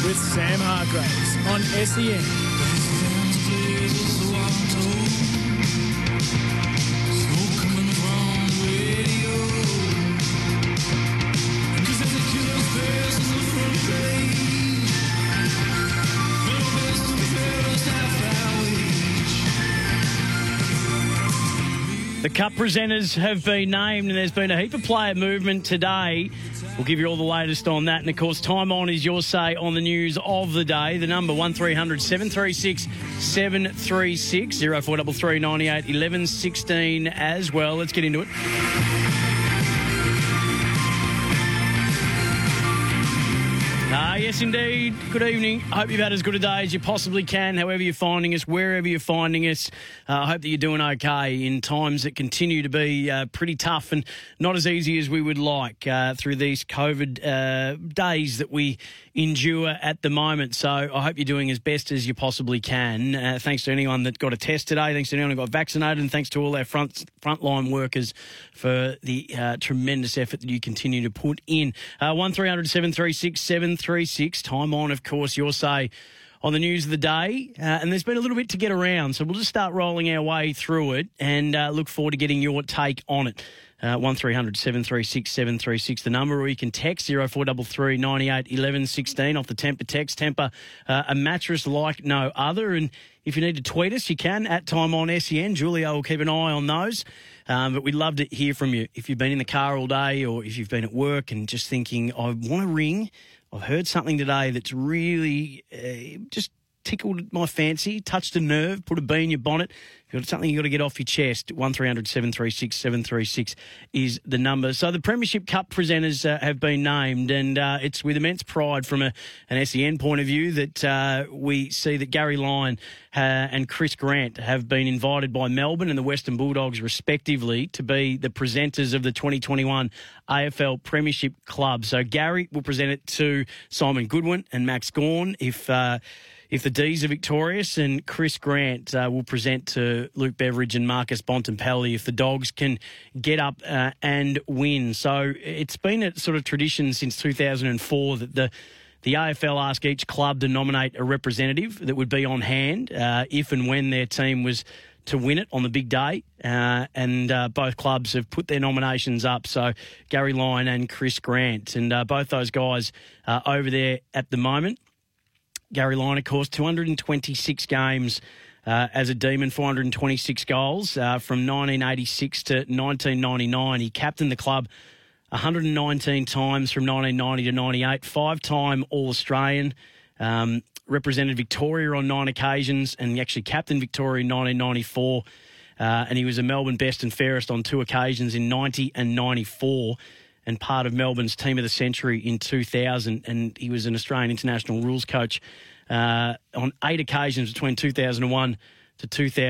with Sam Hargraves on SEN. The Cup presenters have been named and there's been a heap of player movement today. We'll give you all the latest on that. And, of course, time on is your say on the news of the day. The number 1300 736 736 0433 98 11 16 as well. Let's get into it. Yes, indeed. Good evening. I hope you've had as good a day as you possibly can, however you're finding us, wherever you're finding us. I hope that you're doing okay in times that continue to be pretty tough and not as easy as we would like through these COVID days that we endure at the moment. So I hope you're doing as best as you possibly can. Thanks to anyone that got a test today. Thanks to anyone who got vaccinated. And thanks to all our frontline workers for the tremendous effort that you continue to put in. 1300 736 736. Time on, of course, your say on the news of the day. And there's been a little bit to get around, so we'll just start rolling our way through it and look forward to getting your take on it. 1300 736 736, the number, or you can text 0433 98 11 16 off the Temper text. Temper, a mattress like no other. And if you need to tweet us, you can at Time on SEN. Julia will keep an eye on those. But we'd love to hear from you. If you've been in the car all day or if you've been at work and just thinking, I want to ring, I've heard something today that's really just tickled my fancy, touched a nerve, put a bee in your bonnet. If you've got something you've got to get off your chest, 1300 736 736 is the number. So the Premiership Cup presenters have been named, and it's with immense pride from an SEN point of view that we see that Gary Lyon and Chris Grant have been invited by Melbourne and the Western Bulldogs, respectively, to be the presenters of the 2021 AFL Premiership Club. So Gary will present it to Simon Goodwin and Max Gawn if the D's are victorious, and Chris Grant will present to Luke Beveridge and Marcus Bontempelli if the Dogs can get up and win. So it's been a sort of tradition since 2004 that the AFL ask each club to nominate a representative that would be on hand if and when their team was to win it on the big day. And both clubs have put their nominations up. So Gary Lyon and Chris Grant, and both those guys are over there at the moment. Gary Lyon, of course, 226 games as a Demon, 426 goals from 1986 to 1999. He captained the club 119 times from 1990 to 98, five-time All-Australian, represented Victoria on 9 occasions, and he actually captained Victoria in 1994, and he was a Melbourne best and fairest on 2 occasions in 90 and 94. And part of Melbourne's Team of the Century in 2000, and he was an Australian international rules coach on 8 occasions between 2001 to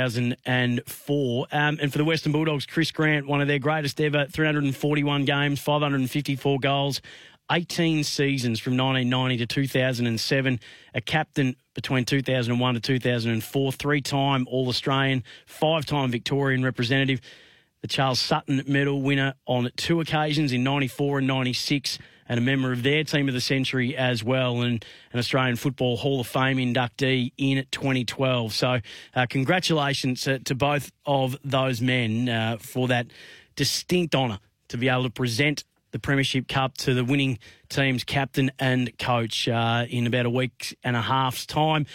2004. And for the Western Bulldogs, Chris Grant, one of their greatest ever, 341 games, 554 goals, 18 seasons from 1990 to 2007, a captain between 2001 to 2004, 3-time All-Australian, 5-time Victorian representative, the Charles Sutton Medal winner on 2 occasions in 94 and 96, and a member of their Team of the Century as well, and an Australian Football Hall of Fame inductee in 2012. So congratulations to both of those men for that distinct honour to be able to present the Premiership Cup to the winning team's captain and coach in about a week and a half's time.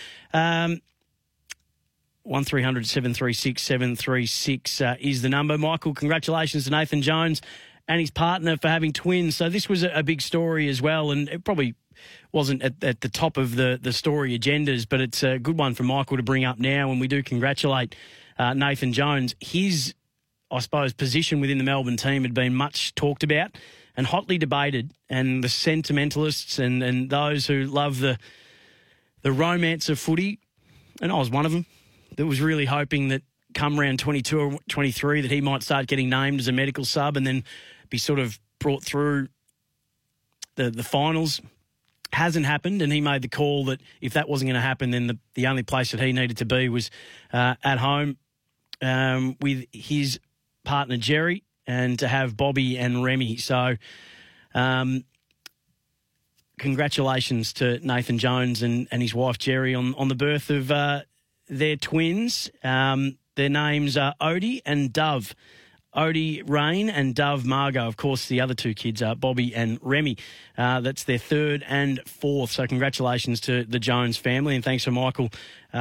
1300 736 736 is the number. Michael, congratulations to Nathan Jones and his partner for having twins. So this was a big story as well, and it probably wasn't at the top of the story agendas, but it's a good one for Michael to bring up now, and we do congratulate Nathan Jones. His, I suppose, position within the Melbourne team had been much talked about and hotly debated, and the sentimentalists and those who love the romance of footy, and I was one of them, that was really hoping that come round 22 or 23 that he might start getting named as a medical sub and then be sort of brought through the finals. Hasn't happened, and he made the call that if that wasn't going to happen, then the only place that he needed to be was at home with his partner Jerry, and to have Bobby and Remy. So congratulations to Nathan Jones and his wife Jerry on the birth of their twins. Their names are Odie and Dove. Odie Rain and Dove Margot. Of course, the other two kids are Bobby and Remy. That's their third and fourth. So congratulations to the Jones family, and thanks to Michael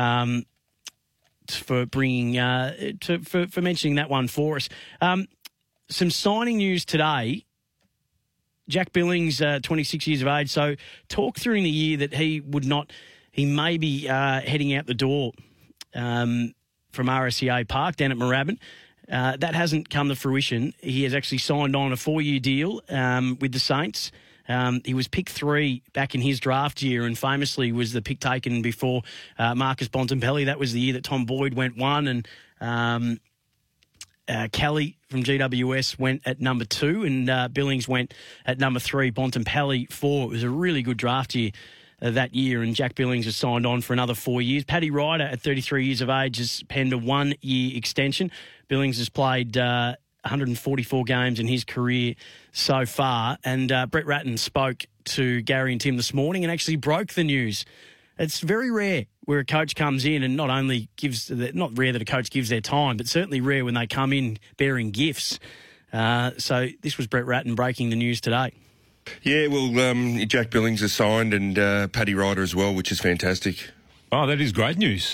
for bringing for mentioning that one for us. Some signing news today. Jack Billings, 26 years of age. So talk through in the year that he may be heading out the door from RSEA Park down at Moorabbin. That hasn't come to fruition. He has actually signed on a 4-year deal with the Saints. He was pick 3 back in his draft year and famously was the pick taken before Marcus Bontempelli. That was the year that Tom Boyd went 1 and Kelly from GWS went at number 2 and Billings went at number 3, Bontempelli 4. It was a really good draft year that year, and Jack Billings has signed on for another 4 years. Paddy Ryder, at 33 years of age, has penned a 1-year extension. Billings has played 144 games in his career so far, and Brett Ratton spoke to Gary and Tim this morning and actually broke the news. It's very rare where a coach comes in and not only not rare that a coach gives their time, but certainly rare when they come in bearing gifts. So this was Brett Ratton breaking the news today. Yeah, well, Jack Billings has signed and Paddy Ryder as well, which is fantastic. Oh, that is great news.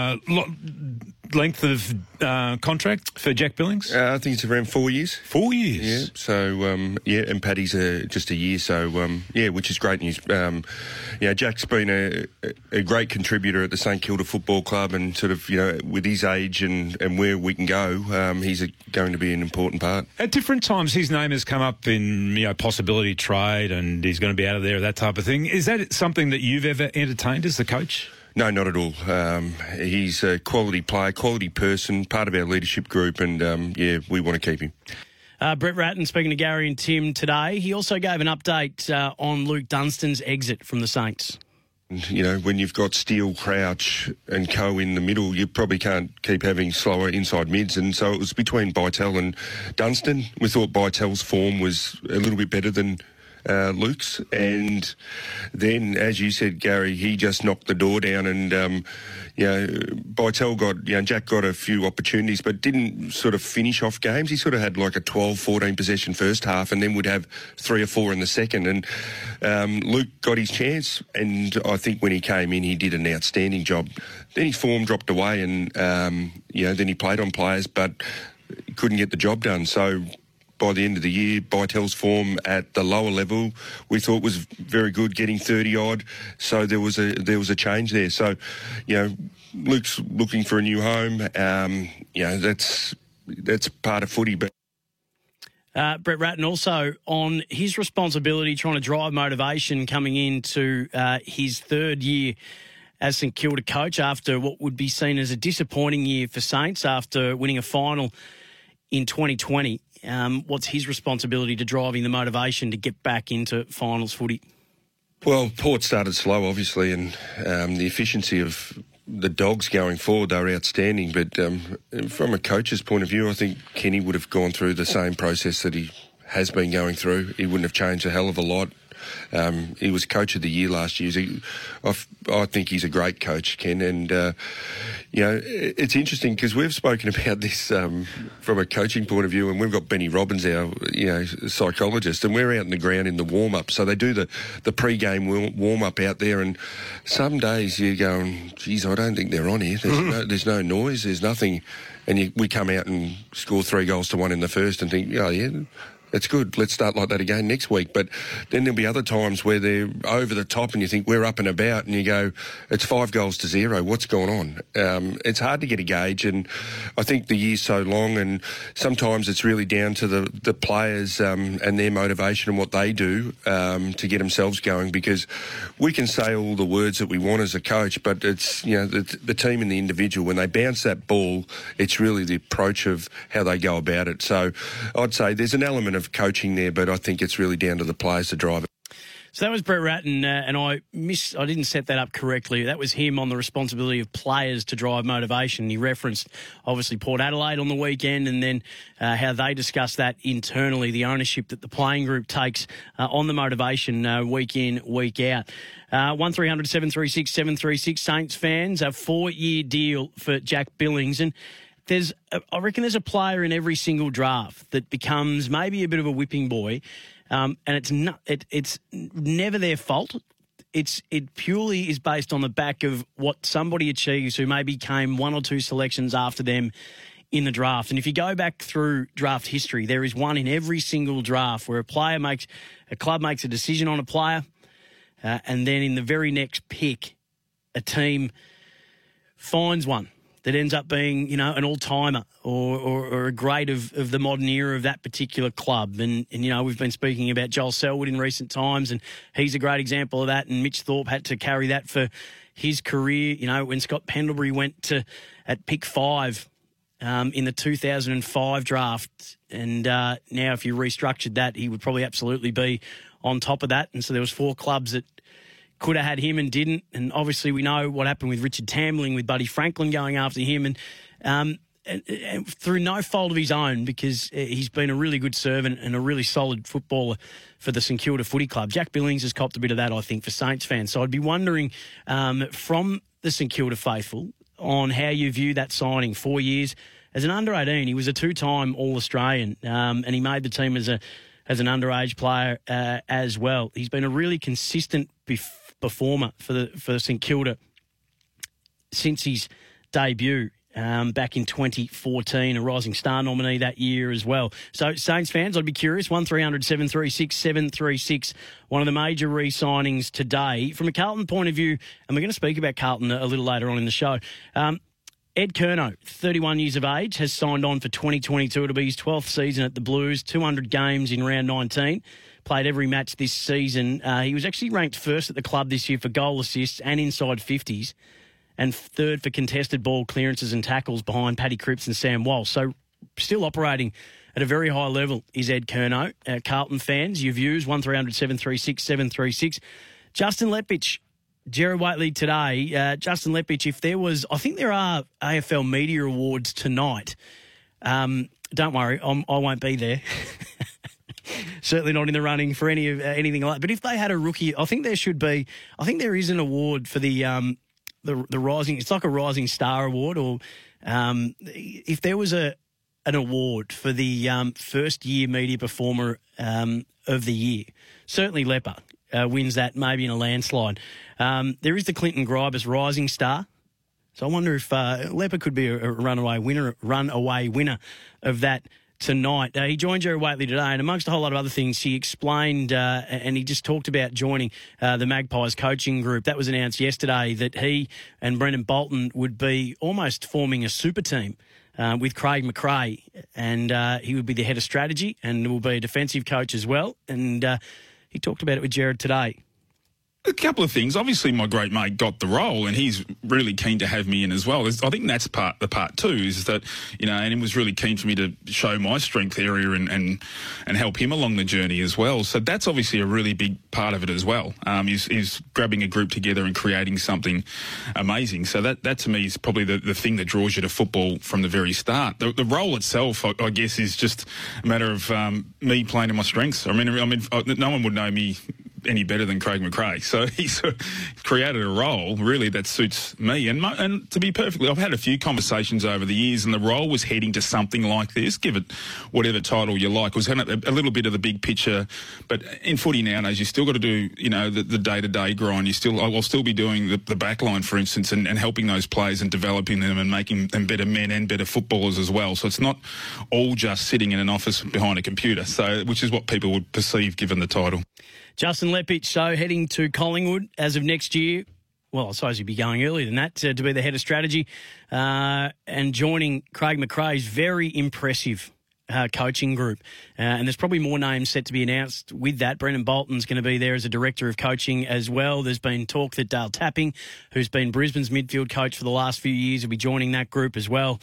Length of contract for Jack Billings? I think it's around 4 years. 4 years? Yeah, so, and Paddy's just a year, so, which is great news. Jack's been a great contributor at the St Kilda Football Club and sort of, with his age and where we can go, he's going to be an important part. At different times, his name has come up in, possibility trade and he's going to be out of there, that type of thing. Is that something that you've ever entertained as the coach? No, not at all. He's a quality player, quality person, part of our leadership group, and, we want to keep him. Brett Ratton speaking to Gary and Tim today. He also gave an update on Luke Dunstan's exit from the Saints. When you've got Steele, Crouch and Co in the middle, you probably can't keep having slower inside mids, and so it was between Bytel and Dunstan. We thought Bytel's form was a little bit better than Luke's, and then, as you said, Gary, he just knocked the door down, and Bytel Jack got a few opportunities but didn't sort of finish off games. He sort of had like a 12-14 possession first half and then would have 3 or 4 in the second, and Luke got his chance, and I think when he came in he did an outstanding job. Then his form dropped away, and then he played on players but couldn't get the job done. So by the end of the year, Bytel's form at the lower level we thought was very good, getting 30-odd. So there was a change there. So, Luke's looking for a new home. That's part of footy. But Brett Ratton also on his responsibility trying to drive motivation coming into his third year as St Kilda coach after what would be seen as a disappointing year for Saints after winning a final in 2020. What's his responsibility to driving the motivation to get back into finals footy? Well, Port started slow, obviously, and the efficiency of the Dogs going forward, they were outstanding. But from a coach's point of view, I think Kenny would have gone through the same process that he has been going through. He wouldn't have changed a hell of a lot. He was coach of the year last year. I think he's a great coach, Ken. And, it's interesting because we've spoken about this from a coaching point of view, and we've got Benny Robbins, our psychologist, and we're out in the ground in the warm-up. So they do the pre-game warm-up out there, and some days you're going, geez, I don't think they're on here. There's no noise, there's nothing. And we come out and score 3-1 in the first and think, oh, yeah, it's good. Let's start like that again next week. But then there'll be other times where they're over the top and you think we're up and about and you go, it's 5-0. What's going on? It's hard to get a gauge, and I think the year's so long, and sometimes it's really down to the players and their motivation and what they do to get themselves going, because we can say all the words that we want as a coach, but it's, the team and the individual, when they bounce that ball, it's really the approach of how they go about it. So I'd say there's an element of coaching there, but I think it's really down to the players to drive it. So that was Brett Ratton, and I didn't set that up correctly. That was him on the responsibility of players to drive motivation. He referenced, obviously, Port Adelaide on the weekend, and then how they discuss that internally, the ownership that the playing group takes on the motivation week in, week out. 1300 736 736 Saints fans, a 4-year deal for Jack Billings. And I reckon there's a player in every single draft that becomes maybe a bit of a whipping boy. And it's never their fault. It purely is based on the back of what somebody achieves who maybe came 1 or 2 selections after them in the draft. And if you go back through draft history, there is one in every single draft where a club makes a decision on a player, and then in the very next pick, a team finds one that ends up being, an all-timer or a great of the modern era of that particular club. And we've been speaking about Joel Selwood in recent times, and he's a great example of that. And Mitch Thorpe had to carry that for his career. When Scott Pendlebury went at pick 5 in the 2005 draft, and now if you restructured that, he would probably absolutely be on top of that. And so there was 4 clubs that could have had him and didn't. And obviously we know what happened with Richard Tambling, with Buddy Franklin going after him, and through no fault of his own, because he's been a really good servant and a really solid footballer for the St Kilda Footy Club. Jack Billings has copped a bit of that, I think, for Saints fans. So I'd be wondering from the St Kilda faithful on how you view that signing. 4 years. As an under-18, he was a 2-time All-Australian, and he made the team as an underage player as well. He's been a really consistent performer for St Kilda since his debut back in 2014, a Rising Star nominee that year as well. So, Saints fans, I'd be curious, 1300 736 736, one of the major re-signings today. From a Carlton point of view, and we're going to speak about Carlton a little later on in the show, Ed Curnow, 31 years of age, has signed on for 2022. It'll be his 12th season at the Blues, 200 games in round 19. Played every match this season. He was actually ranked first at the club this year for goal assists and inside 50s, and third for contested ball clearances and tackles behind Paddy Cripps and Sam Walsh. So still operating at a very high level is Ed Curnow. Carlton fans, your views, 1300 736 736. Justin Leppich, Gerard Whateley today. Justin Leppich, if there was, I think there are AFL Media Awards tonight. Don't worry, I won't be there. Certainly not in the running for anything like that. But if they had a rookie, I think there should be. I think there is an award for the rising. It's like a Rising Star Award, or if there was an award for the first year media performer of the year, certainly Lepper wins that, maybe in a landslide. There is the Clinton Gribus Rising Star. So I wonder if Lepper could be a runaway winner of that tonight. He joined Gerard Whateley today, and amongst a whole lot of other things, he explained and he just talked about joining the Magpies coaching group. That was announced yesterday, that he and Brendan Bolton would be almost forming a super team with Craig McRae, and he would be the head of strategy and will be a defensive coach as well. And he talked about it with Gerard today. A couple of things. Obviously, my great mate got the role, and he's really keen to have me in as well. I think that's part two, is that, and he was really keen for me to show my strength area and help him along the journey as well. So that's obviously a really big part of it as well. Is grabbing a group together and creating something amazing. So that to me is probably the thing that draws you to football from the very start. The role itself, I guess, is just a matter of me playing to my strengths. I mean, no one would know me any better than Craig McRae. So he's created a role, really, that suits me. And to be perfectly, I've had a few conversations over the years, and the role was heading to something like this, give it whatever title you like. It was a little bit of the big picture. But in footy nowadays, you still got to do, the day-to-day grind. I'll still be doing the back line, for instance, and helping those players and developing them and making them better men and better footballers as well. So it's not all just sitting in an office behind a computer, which is what people would perceive given the title. Justin Leppich, so heading to Collingwood as of next year. Well, I suppose he'd be going earlier than that to be the head of strategy, and joining Craig McRae's very impressive coaching group. And there's probably more names set to be announced with that. Brendan Bolton's going to be there as a director of coaching as well. There's been talk that Dale Tapping, who's been Brisbane's midfield coach for the last few years, will be joining that group as well.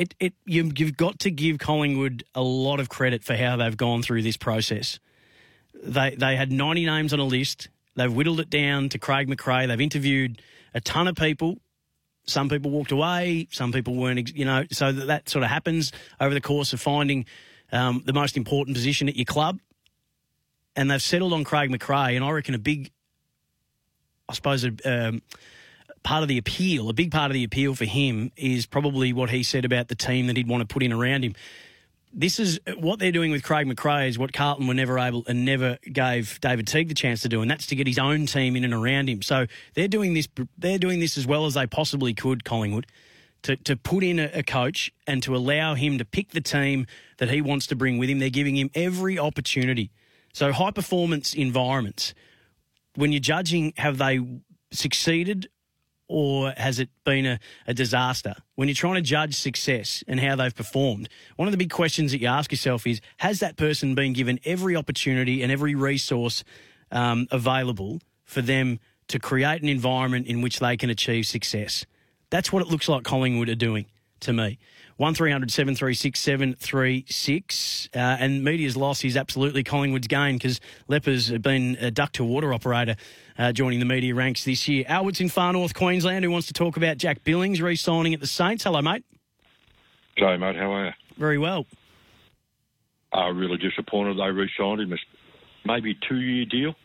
You've got to give Collingwood a lot of credit for how they've gone through this process. They had 90 names on a list. They've whittled it down to Craig McRae. They've interviewed a ton of people. Some people walked away. Some people weren't, so that sort of happens over the course of finding the most important position at your club. And they've settled on Craig McRae. And I reckon a big part of the appeal for him is probably what he said about the team that he'd want to put in around him. This is what they're doing with Craig McRae is what Carlton were never able and never gave David Teague the chance to do, and that's to get his own team in and around him. So they're doing this as well as they possibly could, Collingwood, to put in a coach and to allow him to pick the team that he wants to bring with him. They're giving him every opportunity. So high-performance environments, when you're judging, have they succeeded or has it been a disaster? When you're trying to judge success and how they've performed, one of the big questions that you ask yourself is, has that person been given every opportunity and every resource available for them to create an environment in which they can achieve success? That's what it looks like Collingwood are doing to me. 1300 736 736. And media's loss is absolutely Collingwood's gain because Lepers have been a duck-to-water operator joining the media ranks this year. Albert's in far north Queensland who wants to talk about Jack Billings re-signing at the Saints. Hello, mate. G'day, mate. How are you? Very well. Really disappointed they re-signed him. It's maybe a 2-year deal,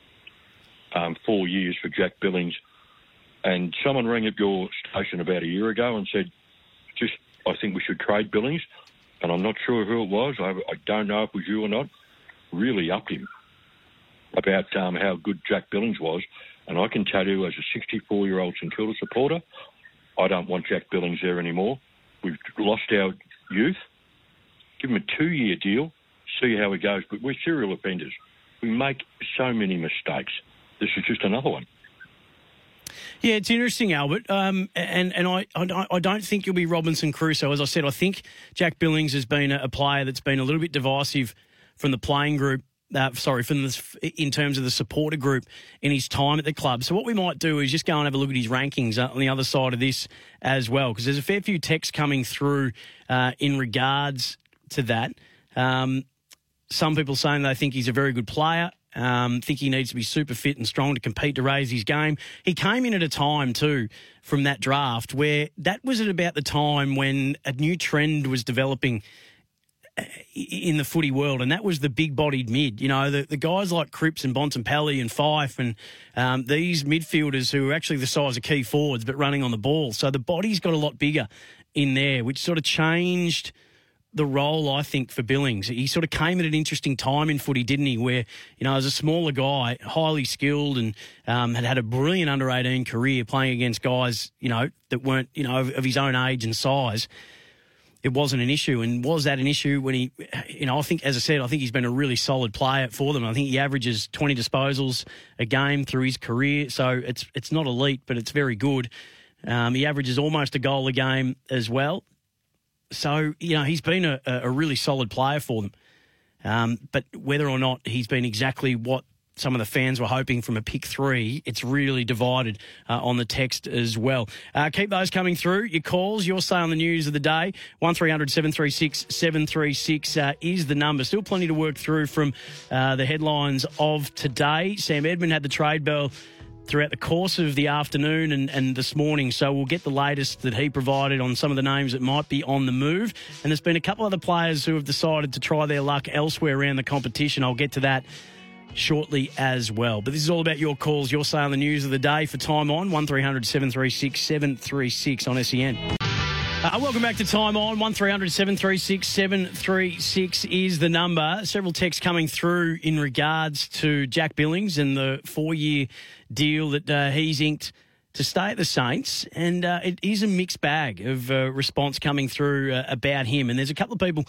4 years for Jack Billings. And someone rang up your station about a year ago and said, I think we should trade Billings, and I'm not sure who it was. I don't know if it was you or not. Really upped him about how good Jack Billings was. And I can tell you, as a 64-year-old St Kilda supporter, I don't want Jack Billings there anymore. We've lost our youth. Give him a 2-year deal, see how he goes. But we're serial offenders. We make so many mistakes. This is just another one. Yeah, it's interesting, Albert, and I don't think you'll be Robinson Crusoe. As I said, I think Jack Billings has been a player that's been a little bit divisive from the playing group, in terms of the supporter group in his time at the club. So what we might do is just go and have a look at his rankings on the other side of this as well, because there's a fair few texts coming through in regards to that. Some people saying they think he's a very good player. Think he needs to be super fit and strong to compete to raise his game. He came in at a time too from that draft where that was at about the time when a new trend was developing in the footy world, and that was the big-bodied mid. The guys like Cripps and Bontempelli and Fife and these midfielders who are actually the size of key forwards but running on the ball. So the body's got a lot bigger in there, which sort of changed the role, I think, for Billings. He sort of came at an interesting time in footy, didn't he, where, as a smaller guy, highly skilled and had a brilliant under-18 career playing against guys, that weren't, of his own age and size. It wasn't an issue. And was that an issue when he, I think, as I said, I think he's been a really solid player for them. I think he averages 20 disposals a game through his career. So it's not elite, but it's very good. He averages almost a goal a game as well. So, he's been a really solid player for them. But whether or not he's been exactly what some of the fans were hoping from a pick 3, it's really divided on the text as well. Keep those coming through. Your calls, your say on the news of the day. 1300 736 736 is the number. Still plenty to work through from the headlines of today. Sam Edmund had the trade bell throughout the course of the afternoon and this morning. So we'll get the latest that he provided on some of the names that might be on the move. And there's been a couple other players who have decided to try their luck elsewhere around the competition. I'll get to that shortly as well. But this is all about your calls, your say on the news of the day for Time On, 1300 736 736 on SEN. Welcome back to Time On. 1300 736 736 is the number. Several texts coming through in regards to Jack Billings and the 4-year deal that he's inked to stay at the Saints. And it is a mixed bag of response coming through about him. And there's a couple of people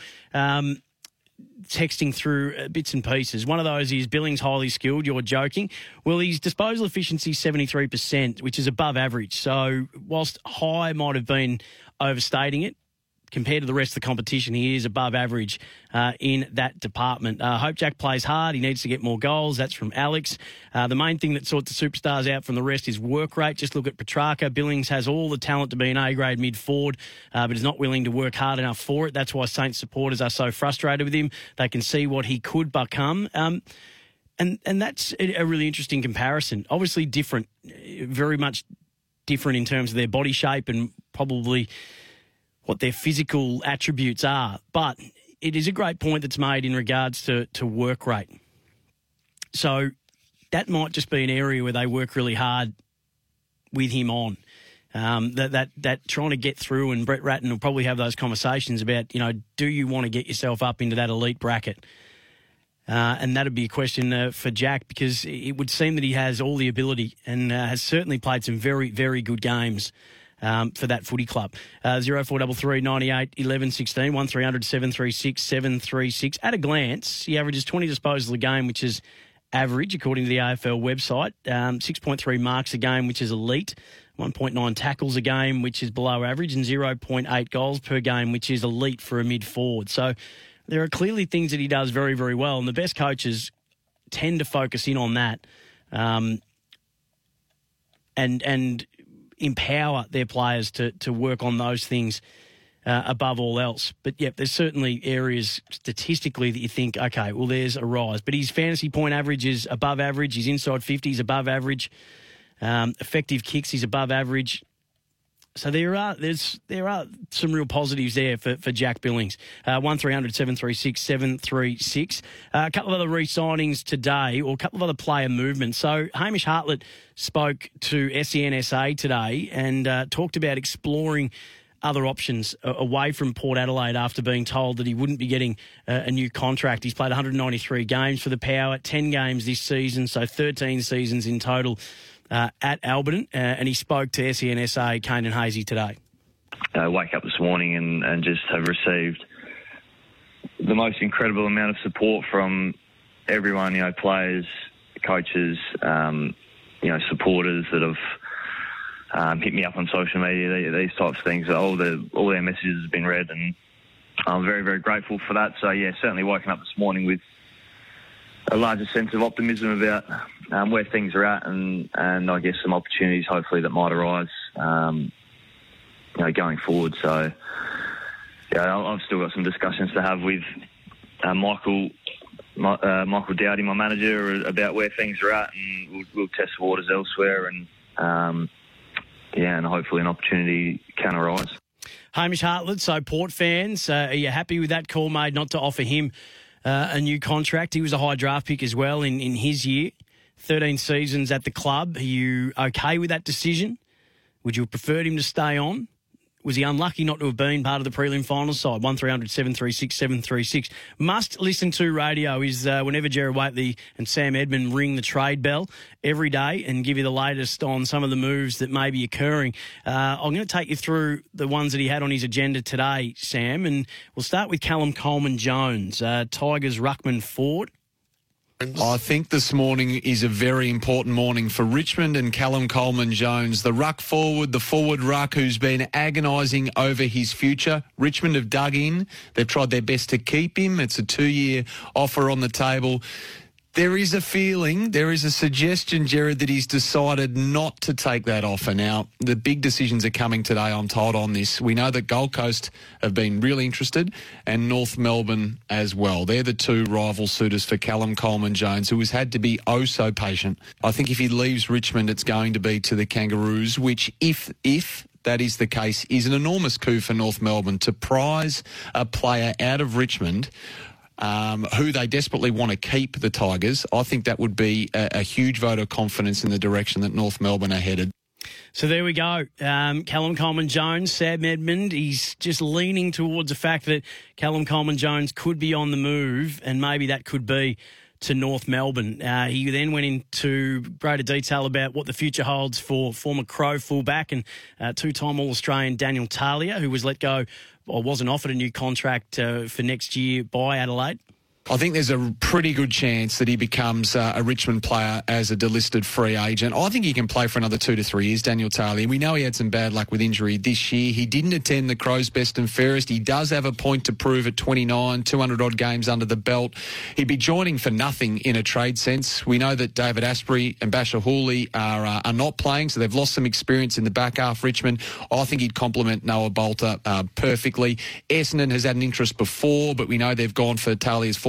texting through bits and pieces. One of those is Billings highly skilled. You're joking. Well, his disposal efficiency is 73%, which is above average. So whilst high might have been overstating it, compared to the rest of the competition, he is above average in that department. Hope Jack plays hard. He needs to get more goals. That's from Alex. The main thing that sorts the superstars out from the rest is work rate. Just look at Petrarca. Billings has all the talent to be an A-grade mid-forward, but is not willing to work hard enough for it. That's why Saints supporters are so frustrated with him. They can see what he could become. And that's a really interesting comparison. Obviously different, very much different in terms of their body shape and probably what their physical attributes are. But it is a great point that's made in regards to work rate. So that might just be an area where they work really hard with him on. That trying to get through, and Brett Ratten will probably have those conversations about, do you want to get yourself up into that elite bracket? And that would be a question for Jack, because it would seem that he has all the ability and has certainly played some very, very good games for that footy club. 0433 98 11 16 1300 736 736. At a glance, he averages 20 disposals a game, which is average according to the AFL website. 6.3 marks a game, which is elite. 1.9 tackles a game, which is below average, and 0.8 goals per game, which is elite for a mid-forward. So there are clearly things that he does very, very well, and the best coaches tend to focus in on that and empower their players to work on those things above all else. But, yeah, there's certainly areas statistically that you think, okay, well, there's a rise. But his fantasy point average is above average. His inside 50 is above average. Effective kicks, he's above average. So there are some real positives there for Jack Billings. 1300 736 736. A couple of other re-signings today, or a couple of other player movements. So Hamish Hartlett spoke to SENSA today and talked about exploring other options away from Port Adelaide after being told that he wouldn't be getting a new contract. He's played 193 games for the Power, 10 games this season, so 13 seasons in total at Alberton, and he spoke to SENSA, Kane and Hazy today. I wake up this morning and just have received the most incredible amount of support from everyone, players, coaches, supporters that have hit me up on social media, these types of things. All their messages have been read, and I'm very, very grateful for that. So, yeah, certainly waking up this morning with a larger sense of optimism about where things are at, and I guess some opportunities hopefully that might arise going forward. So yeah, I've still got some discussions to have with Michael Dowdy, my manager, about where things are at, and we'll test waters elsewhere, and and hopefully an opportunity can arise. Hamish Hartlett, so Port fans, are you happy with that call made not to offer him a new contract? He was a high draft pick as well in his year. 13 seasons at the club. Are you okay with that decision? Would you have preferred him to stay on? Was he unlucky not to have been part of the prelim final side? 1300 736 736. Must listen to radio is whenever Gerard Whateley and Sam Edmund ring the trade bell every day and give you the latest on some of the moves that may be occurring. I'm going to take you through the ones that he had on his agenda today, Sam, and we'll start with Callum Coleman-Jones, Tigers ruckman forward. I think this morning is a very important morning for Richmond and Callum Coleman-Jones, the ruck forward, the forward ruck who's been agonising over his future. Richmond have dug in. They've tried their best to keep him. It's a 2-year offer on the table. There is a feeling, there is a suggestion, Gerard, that he's decided not to take that offer. Now, the big decisions are coming today, I'm told, on this. We know that Gold Coast have been really interested, and North Melbourne as well. They're the two rival suitors for Callum Coleman-Jones, who has had to be oh so patient. I think if he leaves Richmond, it's going to be to the Kangaroos, which, if that is the case, is an enormous coup for North Melbourne to prize a player out of Richmond who they desperately want to keep, the Tigers. I think that would be a huge vote of confidence in the direction that North Melbourne are headed. So there we go. Callum Coleman-Jones, Sam Edmund, he's just leaning towards the fact that Callum Coleman-Jones could be on the move, and maybe that could be to North Melbourne. He then went into greater detail about what the future holds for former Crow fullback and two-time All-Australian Daniel Talia, who was let go or wasn't offered a new contract for next year by Adelaide. I think there's a pretty good chance that he becomes a Richmond player as a delisted free agent. I think he can play for another 2 to 3 years, Daniel Talia. We know he had some bad luck with injury this year. He didn't attend the Crows' best and fairest. He does have a point to prove at 29, 200-odd games under the belt. He'd be joining for nothing in a trade sense. We know that David Asprey and Basher Hooley are not playing, so they've lost some experience in the back half, Richmond. I think he'd complement Noah Bolter perfectly. Essendon has had an interest before, but we know they've gone for Talia's former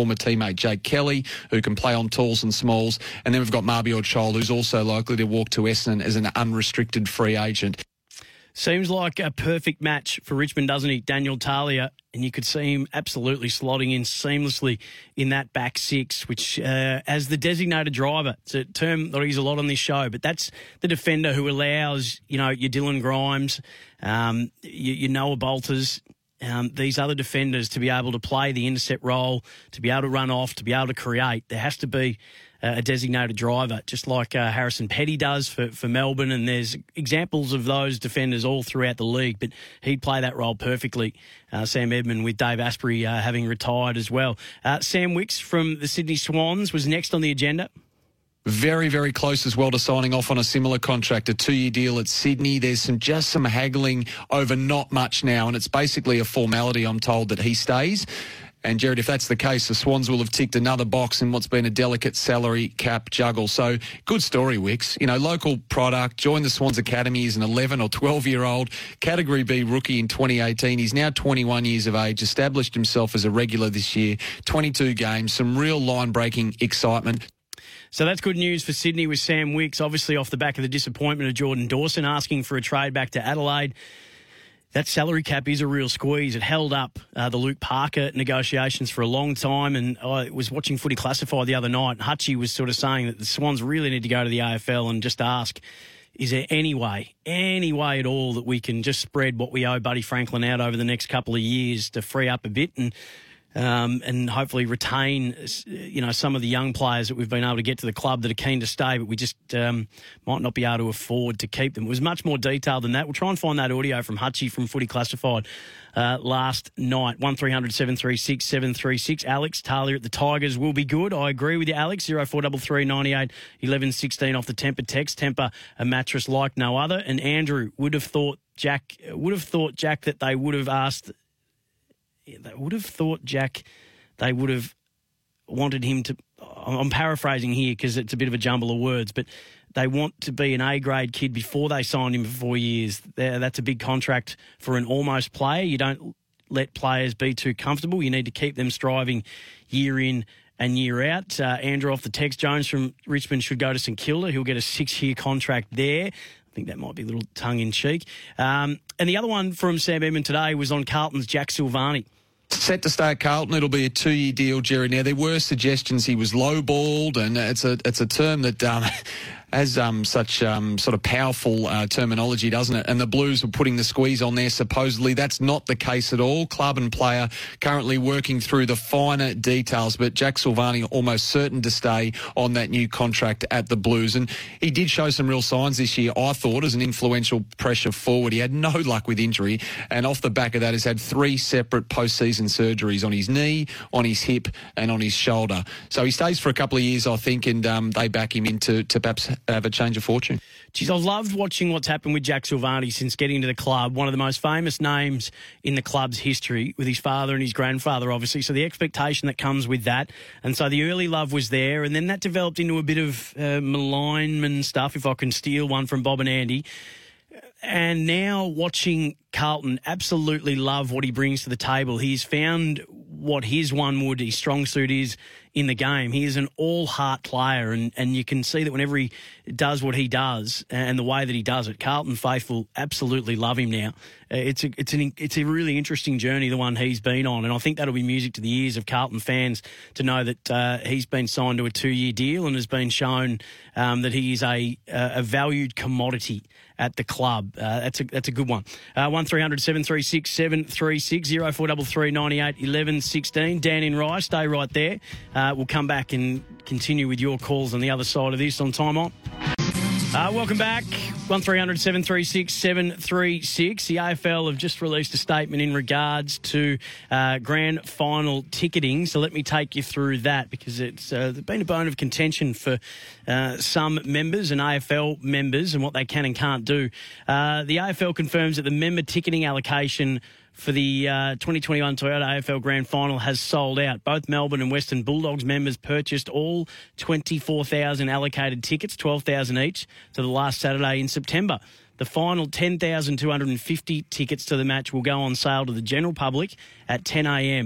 former teammate Jake Kelly, who can play on talls and smalls. And then we've got Marbiot Chol, who's also likely to walk to Essendon as an unrestricted free agent. Seems like a perfect match for Richmond, doesn't he? Daniel Talia, and you could see him absolutely slotting in seamlessly in that back six, which as the designated driver, it's a term that I use a lot on this show, but that's the defender who allows, your Dylan Grimes, your Noah Bolters, these other defenders to be able to play the intercept role, to be able to run off, to be able to create. There has to be a designated driver, just like Harrison Petty does for Melbourne, and there's examples of those defenders all throughout the league, but he'd play that role perfectly, Sam Edmund, with Dave Asprey having retired as well. Sam Wicks from the Sydney Swans was next on the agenda. Very, very close as well to signing off on a similar contract, a 2-year deal at Sydney. There's just some haggling over not much now, and it's basically a formality, I'm told, that he stays. And, Jared, if that's the case, the Swans will have ticked another box in what's been a delicate salary cap juggle. So, good story, Wicks. Local product, joined the Swans Academy as an 11 or 12-year-old, Category B rookie in 2018. He's now 21 years of age, established himself as a regular this year, 22 games, some real line-breaking excitement. So that's good news for Sydney with Sam Wicks, obviously off the back of the disappointment of Jordan Dawson asking for a trade back to Adelaide. That salary cap is a real squeeze. It held up the Luke Parker negotiations for a long time, and I was watching Footy Classified the other night. Hutchie was sort of saying that the Swans really need to go to the AFL and just ask, is there any way at all that we can just spread what we owe Buddy Franklin out over the next couple of years to free up a bit and hopefully retain, some of the young players that we've been able to get to the club that are keen to stay, but we just might not be able to afford to keep them. It was much more detailed than that. We'll try and find that audio from Hutchie from Footy Classified last night. 1300 736 736. Alex Talia at the Tigers will be good. I agree with you, Alex. 0433 98 11 16 off the Temper text. Temper, a mattress like no other. And Andrew would have thought Jack that they would have asked. They would have thought Jack, they would have wanted him to, I'm paraphrasing here because it's a bit of a jumble of words, but they want to be an A-grade kid before they signed him for 4 years. That's a big contract for an almost player. You don't let players be too comfortable. You need to keep them striving year in and year out. Andrew off the text, Jones from Richmond should go to St Kilda. He'll get a 6-year contract there. I think that might be a little tongue-in-cheek. And the other one from Sam Edmund today was on Carlton's Jack Silvani. Set to stay at Carlton. It'll be a 2-year deal, Jerry. Now, there were suggestions he was lowballed, and it's a term that has such sort of powerful terminology, doesn't it? And the Blues were putting the squeeze on there, supposedly. That's not the case at all. Club and player currently working through the finer details, but Jack Silvani almost certain to stay on that new contract at the Blues. And he did show some real signs this year, I thought, as an influential pressure forward. He had no luck with injury, and off the back of that has had 3 separate postseason surgeries on his knee, on his hip, and on his shoulder. So he stays for a couple of years, I think, and they back him in to perhaps have a change of fortune. Geez, I've loved watching what's happened with Jack Silvani since getting to the club. One of the most famous names in the club's history, with his father and his grandfather, obviously. So the expectation that comes with that. And so the early love was there. And then that developed into a bit of malignment stuff, if I can steal one from Bob and Andy. And now watching Carlton absolutely love what he brings to the table. He's found what his strong suit is in the game. He is an all-heart player, and you can see that whenever he does what he does and the way that he does it, Carlton faithful absolutely love him now. It's a really interesting journey, the one he's been on, and I think that'll be music to the ears of Carlton fans to know that he's been signed to a 2-year deal and has been shown that he is a valued commodity at the club. That's a good one. 1300 736 736 0433 98 11 16. Dan in Rye, stay right there. We'll come back and continue with your calls on the other side of this on Time On. Welcome back. 1300 736 736. The AFL have just released a statement in regards to grand final ticketing. So let me take you through that, because it's been a bone of contention for some members and AFL members and what they can and can't do. The AFL confirms that the member ticketing allocation for the 2021 Toyota AFL Grand Final has sold out. Both Melbourne and Western Bulldogs members purchased all 24,000 allocated tickets, 12,000 each, to the last Saturday in September. The final 10,250 tickets to the match will go on sale to the general public at 10 a.m.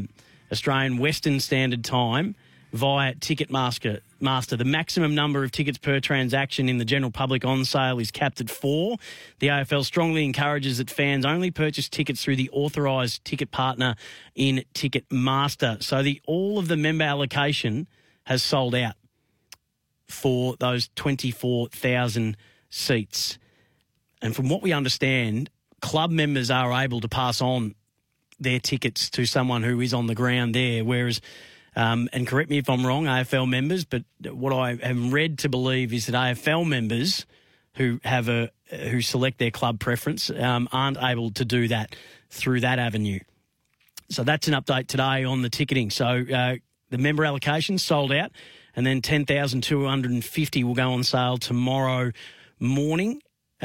Australian Western Standard Time via Ticketmaster. The maximum number of tickets per transaction in the general public on sale is capped at 4. The AFL strongly encourages that fans only purchase tickets through the authorised ticket partner in Ticketmaster. So all of the member allocation has sold out for those 24,000 seats. And from what we understand, club members are able to pass on their tickets to someone who is on the ground there, whereas, and correct me if I'm wrong, AFL members, but what I am read to believe is that AFL members who select their club preference aren't able to do that through that avenue. So that's an update today on the ticketing. So the member allocation sold out, and then 10,250 will go on sale tomorrow morning.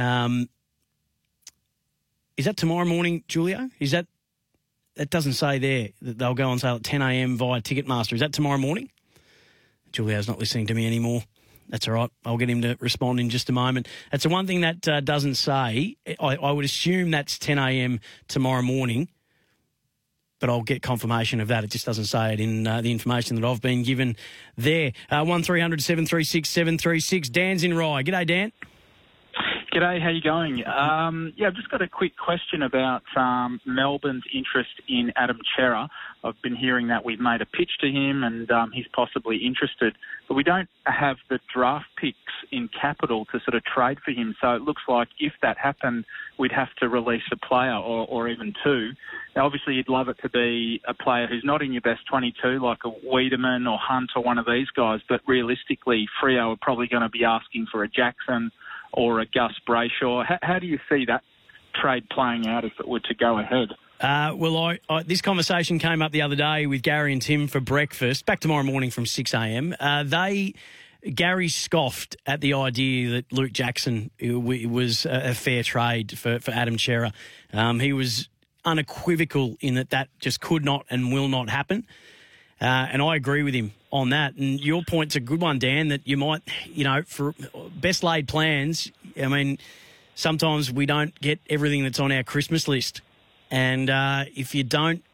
Is that tomorrow morning, Julio? That doesn't say there that they'll go on sale at 10 a.m. via Ticketmaster. Is that tomorrow morning? Julio's not listening to me anymore. That's all right. I'll get him to respond in just a moment. That's the one thing that doesn't say. I would assume that's 10 a.m. tomorrow morning, but I'll get confirmation of that. It just doesn't say it in the information that I've been given there. 1300 736 736. Dan's in Rye. G'day, Dan. G'day, how you going? I've just got a quick question about Melbourne's interest in Adam Cerra. I've been hearing that we've made a pitch to him and he's possibly interested, but we don't have the draft picks in capital to sort of trade for him. So it looks like if that happened, we'd have to release a player or even two. Now, obviously, you'd love it to be a player who's not in your best 22, like a Wiedemann or Hunt or one of these guys, but realistically, Freo are probably going to be asking for a Jackson or a Gus Brayshaw. How do you see that trade playing out if it were to go ahead? This conversation came up the other day with Gary and Tim for breakfast, back tomorrow morning from 6 a.m. Gary scoffed at the idea that Luke Jackson was a fair trade for Adam Cerra. He was unequivocal in that just could not and will not happen. And I agree with him on that. And your point's a good one, Dan, that you might, for best laid plans, I mean, sometimes we don't get everything that's on our Christmas list. And if you don't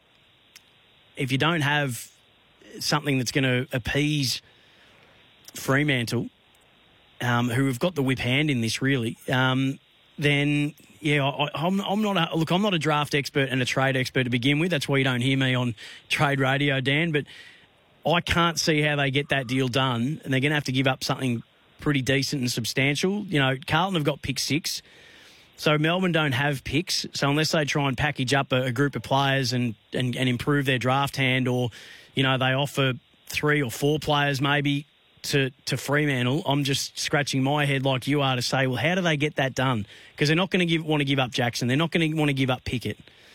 have something that's going to appease Fremantle, who have got the whip hand in this really, then I'm not a draft expert and a trade expert to begin with. That's why you don't hear me on Trade Radio, Dan. But I can't see how they get that deal done, and they're going to have to give up something pretty decent and substantial. Carlton have got pick 6, so Melbourne don't have picks. So unless they try and package up a group of players and improve their draft hand, or they offer 3 or 4 players maybe to Fremantle, I'm just scratching my head like you are to say, well, how do they get that done? Because they're not going to want to give up Jackson. They're not going to want to give up Pickett.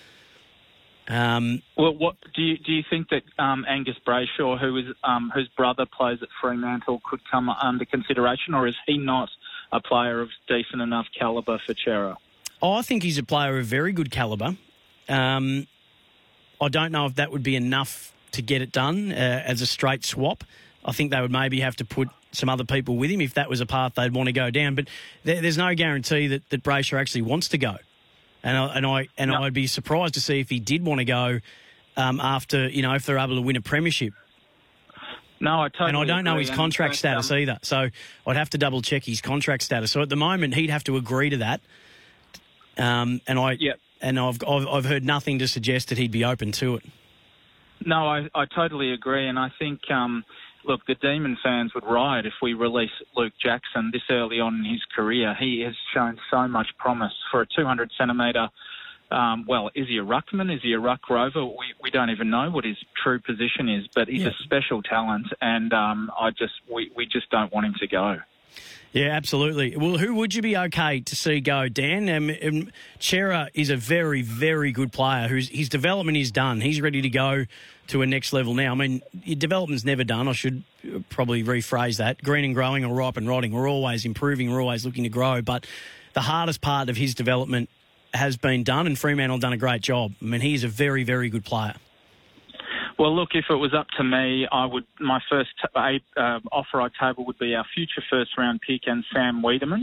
What do you think that Angus Brayshaw, whose brother plays at Fremantle, could come under consideration, or is he not a player of decent enough calibre for Cerra? I think he's a player of very good calibre. I don't know if that would be enough to get it done as a straight swap. I think they would maybe have to put some other people with him if that was a path they'd want to go down. But there's no guarantee that Brayshaw actually wants to go. I'd be surprised to see if he did want to go after, if they're able to win a premiership. No, I totally And I don't know agree. his contract status either. So I'd have to double check his contract status. So at the moment, he'd have to agree to that. And I've heard nothing to suggest that he'd be open to it. No, I totally agree. And I think, look, the Demon fans would riot if we release Luke Jackson this early on in his career. He has shown so much promise for a 200-centimetre. Is he a ruckman? Is he a ruck rover? We don't even know what his true position is, but he's a special talent, and we just don't want him to go. Yeah, absolutely. Well, who would you be okay to see go, Dan? Cerra is a very, very good player. His development is done. He's ready to go to a next level now. I mean, your development's never done. I should probably rephrase that. Green and growing or ripe and rotting. We're always improving. We're always looking to grow. But the hardest part of his development has been done, and Fremantle done a great job. I mean, he is a very, very good player. Well, look, if it was up to me, my first offer I'd table would be our future first-round pick and Sam Wiedemann.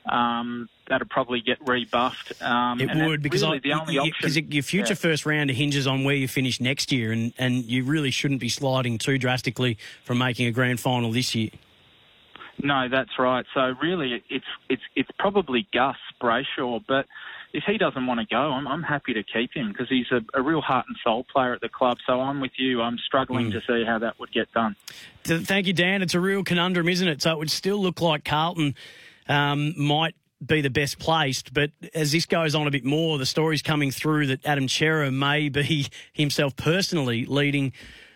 that'd probably get rebuffed. It would, because really the only option, your future first rounder hinges on where you finish next year, and you really shouldn't be sliding too drastically from making a grand final this year. No, that's right. So really, it's probably Gus Brayshaw, but if he doesn't want to go, I'm happy to keep him because he's a real heart and soul player at the club. So I'm with you. I'm struggling to see how that would get done. Thank you, Dan. It's a real conundrum, isn't it? So it would still look like Carlton might be the best placed, but as this goes on a bit more, the story's coming through that Adam Cerra may be himself personally leaning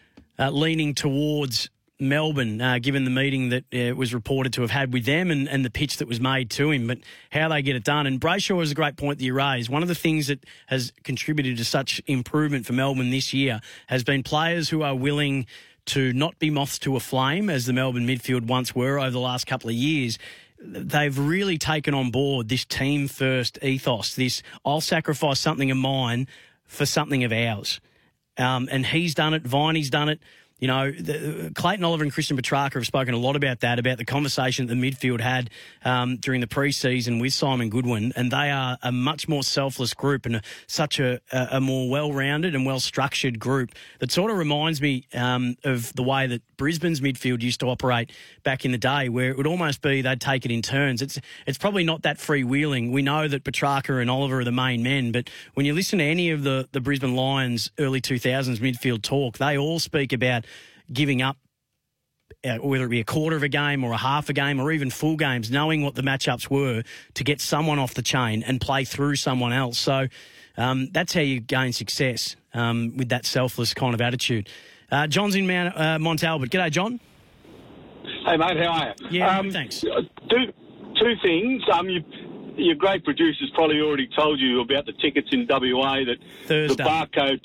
towards Melbourne, given the meeting that was reported to have had with them and the pitch that was made to him, but how they get it done. And Brayshaw is a great point that you raised. One of the things that has contributed to such improvement for Melbourne this year has been players who are willing to not be moths to a flame, as the Melbourne midfield once were over the last couple of years. They've really taken on board this team-first ethos, this I'll sacrifice something of mine for something of ours. And he's done it, Viney's done it. You know, Clayton Oliver and Christian Petrarca have spoken a lot about that, about the conversation that the midfield had during the pre-season with Simon Goodwin, and they are a much more selfless group and such a more well-rounded and well-structured group that sort of reminds me of the way that Brisbane's midfield used to operate back in the day, where it would almost be they'd take it in turns. It's probably not that freewheeling. We know that Petrarca and Oliver are the main men, but when you listen to any of the Brisbane Lions early 2000s midfield talk, they all speak about giving up, whether it be a quarter of a game or a half a game or even full games, knowing what the matchups were to get someone off the chain and play through someone else. So that's how you gain success with that selfless kind of attitude. John's in Mont Albert. G'day, John. Hey, mate, how are you? Yeah, thanks. Two things. Your great producer's probably already told you about the tickets in WA that Thursday. The barcode...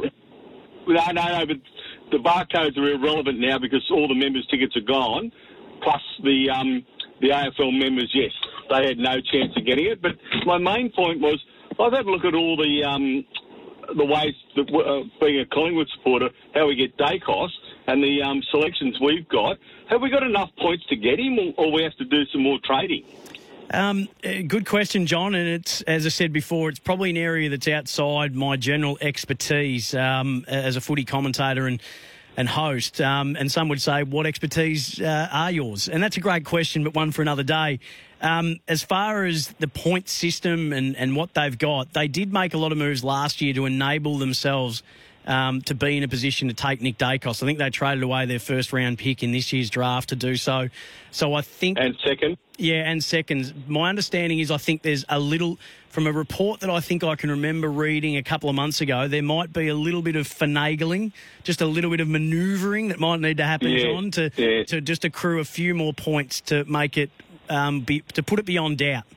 No, but the barcodes are irrelevant now because all the members' tickets are gone. Plus the AFL members, yes, they had no chance of getting it. But my main point was I've had a look at all the ways that being a Collingwood supporter, how we get Dacos and the selections we've got. Have we got enough points to get him, or we have to do some more trading? Good question, John, and it's, as I said before, it's probably an area that's outside my general expertise as a footy commentator and host. And some would say, what expertise are yours? And that's a great question, but one for another day. As far as the point system and what they've got, they did make a lot of moves last year to enable themselves to be in a position to take Nick Dacos. I think they traded away their first-round pick in this year's draft to do so. So I think... And second? Yeah, and seconds. My understanding is I think there's a little... From a report that I think I can remember reading a couple of months ago, there might be a little bit of finagling, just a little bit of manoeuvring that might need to happen, John, to just accrue a few more points to make it... to put it beyond doubt.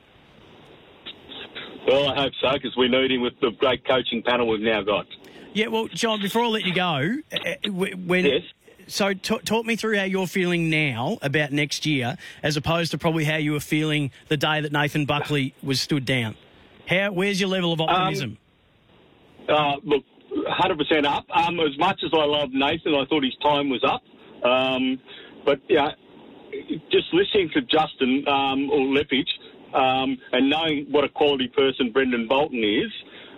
Well, I hope so, because we need him with the great coaching panel we've now got. Yeah, well, John, before I let you go, Yes. So talk me through how you're feeling now about next year, as opposed to probably how you were feeling the day that Nathan Buckley was stood down. Where's your level of optimism? Look, 100% up. As much as I love Nathan, I thought his time was up. But yeah, just listening to Justin or Leppich and knowing what a quality person Brendan Bolton is,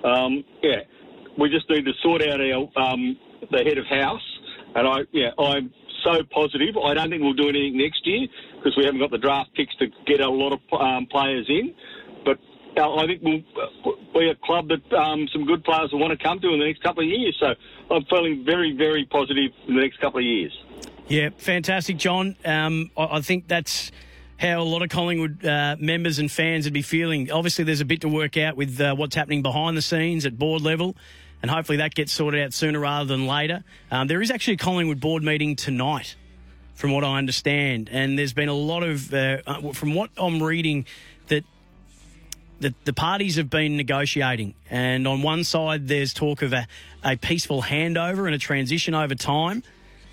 we just need to sort out our the head of house. And I'm so positive. I don't think we'll do anything next year because we haven't got the draft picks to get a lot of players in. But I think we'll be a club that some good players will want to come to in the next couple of years. So I'm feeling very, very positive in the next couple of years. Yeah, fantastic, John. I think that's how a lot of Collingwood members and fans would be feeling. Obviously, there's a bit to work out with what's happening behind the scenes at board level, and hopefully that gets sorted out sooner rather than later. There is actually a Collingwood board meeting tonight, from what I understand, and there's been a lot of, from what I'm reading, that the parties have been negotiating, and on one side there's talk of a peaceful handover and a transition over time.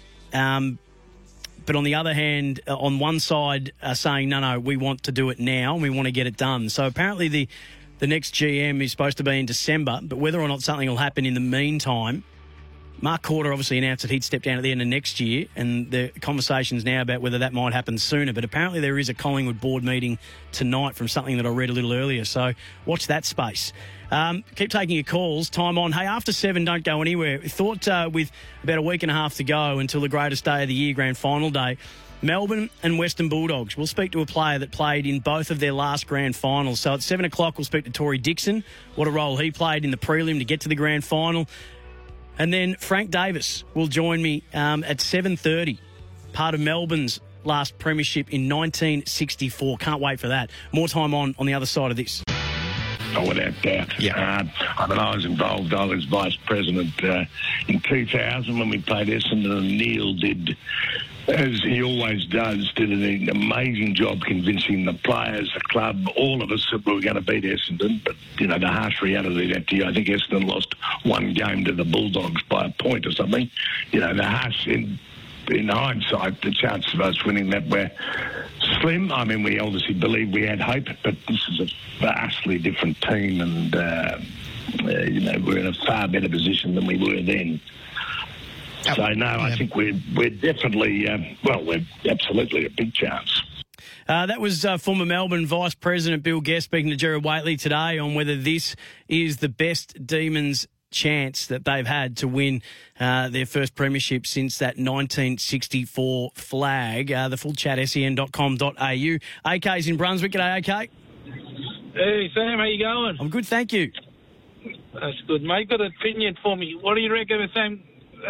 But on the other hand, on one side are saying, no, we want to do it now and we want to get it done. So apparently the next GM is supposed to be in December, but whether or not something will happen in the meantime, Mark Corder obviously announced that he'd step down at the end of next year, and the conversation's now about whether that might happen sooner. But apparently there is a Collingwood board meeting tonight from something that I read a little earlier, so watch that space. Keep taking your calls. Time on. Hey, after 7, don't go anywhere. Thought with about a week and a half to go until the greatest day of the year, grand final day, Melbourne and Western Bulldogs. We'll speak to a player that played in both of their last grand finals. So at 7 o'clock, we'll speak to Tory Dixon, what a role he played in the prelim to get to the grand final. And then Frank Davis will join me at 7:30, part of Melbourne's last premiership in 1964. Can't wait for that. More time on the other side of this. Oh, without doubt. Yeah. I mean, I was involved. I was vice president in 2000 when we played Essendon, and Neil did, as he always does, did an amazing job convincing the players, the club, all of us that we were going to beat Essendon. But, you know, the harsh reality that year, I think Essendon lost one game to the Bulldogs by a point or something. You know, the harsh, in hindsight, the chances of us winning that were slim. I mean, we obviously believed we had hope, but this is a vastly different team, and, you know, we're in a far better position than we were then. So, no, I think we're definitely, we're absolutely a big chance. That was former Melbourne Vice President Bill Guest speaking to Gerard Whateley today on whether this is the best Demons chance that they've had to win their first premiership since that 1964 flag. The full chat, sen.com.au. AK's in Brunswick. G'day, AK. Hey, Sam, how you going? I'm good, thank you. That's good, mate. Got an opinion for me. What do you reckon of Sam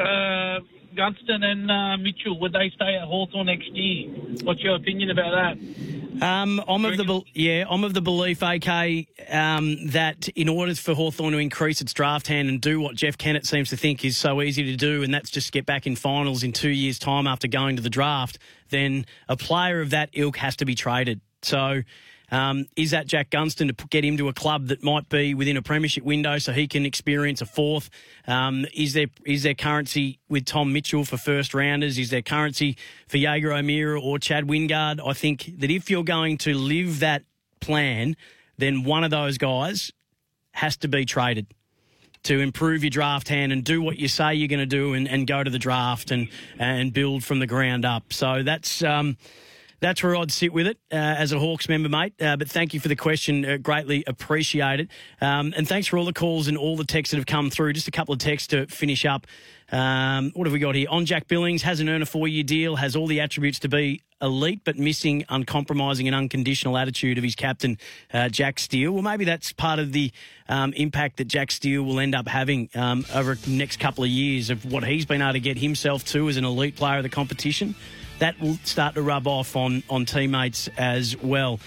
Gunston and Mitchell? Would they stay at Hawthorn next year? What's your opinion about that? I'm of the belief, AK, that in order for Hawthorn to increase its draft hand and do what Jeff Kennett seems to think is so easy to do, and that's just get back in finals in 2 years' time after going to the draft, then a player of that ilk has to be traded. So is that Jack Gunston to get him to a club that might be within a premiership window so he can experience a fourth? Is there currency with Tom Mitchell for first rounders? Is there currency for Jaeger O'Meara or Chad Wingard? I think that if you're going to live that plan, then one of those guys has to be traded to improve your draft hand and do what you say you're going to do and go to the draft and build from the ground up. So that's where I'd sit with it as a Hawks member, mate. But thank you for the question. Greatly appreciate it. And thanks for all the calls and all the texts that have come through. Just a couple of texts to finish up. What have we got here? On Jack Billings, hasn't earned a 4-year deal, has all the attributes to be elite, but missing uncompromising and unconditional attitude of his captain, Jack Steele. Well, maybe that's part of the impact that Jack Steele will end up having over the next couple of years of what he's been able to get himself to as an elite player of the competition. That will start to rub off on teammates as well.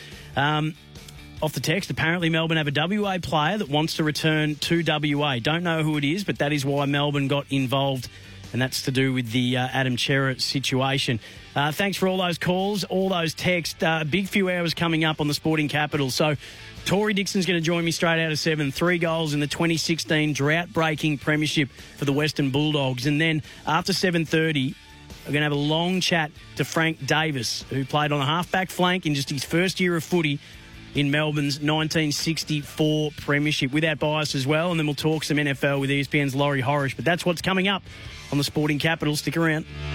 Off the text, apparently Melbourne have a WA player that wants to return to WA. Don't know who it is, but that is why Melbourne got involved, and that's to do with the Adam Cerra situation. Thanks for all those calls, all those texts. A big few hours coming up on the Sporting Capital. So Tory Dixon's going to join me straight out of 7. 3 goals in the 2016 drought-breaking premiership for the Western Bulldogs. And then after 7:30... we're going to have a long chat to Frank Davis, who played on the half-back flank in just his first year of footy in Melbourne's 1964 premiership, without bias as well. And then we'll talk some NFL with ESPN's Laurie Horish. But that's what's coming up on the Sporting Capital. Stick around.